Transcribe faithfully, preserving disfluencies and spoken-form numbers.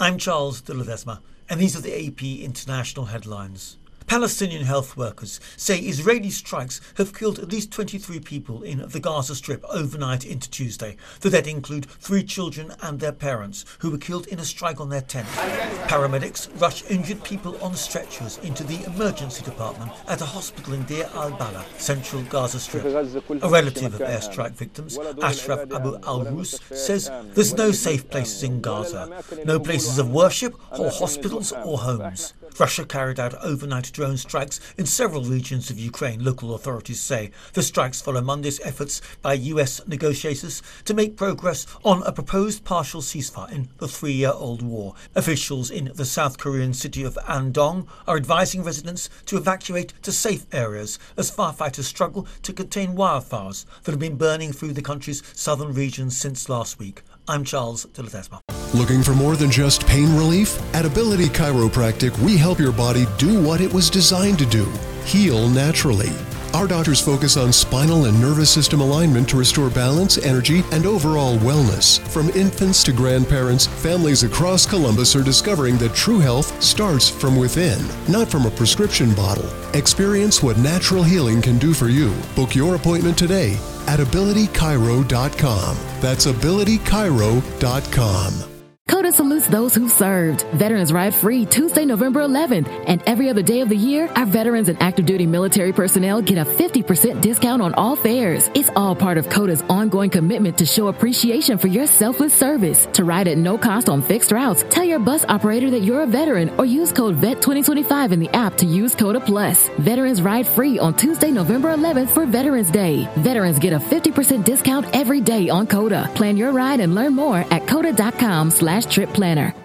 I'm Charles de Ledesma, and these are the A P International headlines. Palestinian health workers say Israeli strikes have killed at least twenty-three people in the Gaza Strip overnight into Tuesday. The dead include three children and their parents, who were killed in a strike on their tent. Paramedics rush injured people on stretchers into the emergency department at a hospital in Deir al-Balah, central Gaza Strip. A relative of airstrike victims, Ashraf Abu al-Rus, says there's no safe places in Gaza, no places of worship or hospitals or homes. Russia carried out overnight drone strikes in several regions of Ukraine, local authorities say. The strikes follow Monday's efforts by U S negotiators to make progress on a proposed partial ceasefire in the three-year-old war. Officials in the South Korean city of Andong are advising residents to evacuate to safe areas as firefighters struggle to contain wildfires that have been burning through the country's southern regions since last week. I'm Charles de Ledesma. Looking for more than just pain relief? At Ability Chiropractic, we help your body do what it was designed to do, heal naturally. Our doctors focus on spinal and nervous system alignment to restore balance, energy, and overall wellness. From infants to grandparents, families across Columbus are discovering that true health starts from within, not from a prescription bottle. Experience what natural healing can do for you. Book your appointment today at ability chiro dot com. That's ability chiro dot com. COTA salutes those who served. Veterans Ride Free Tuesday, November eleventh. And every other day of the year, our veterans and active duty military personnel get a fifty percent discount on all fares. It's all part of COTA's ongoing commitment to show appreciation for your selfless service. To ride at no cost on fixed routes, tell your bus operator that you're a veteran or use code V E T twenty twenty-five in the app to use COTA Plus. Veterans Ride Free on Tuesday, November eleventh for Veterans Day. Veterans get a fifty percent discount every day on COTA. Plan your ride and learn more at COTA dot com slash trip planner.